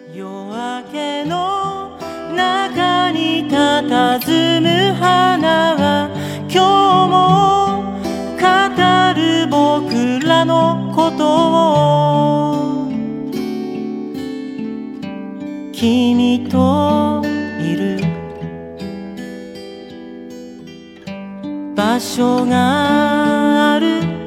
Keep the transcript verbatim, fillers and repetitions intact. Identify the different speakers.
Speaker 1: 夜明けの中に佇む花は今日も語る僕らのことを君といる場所がある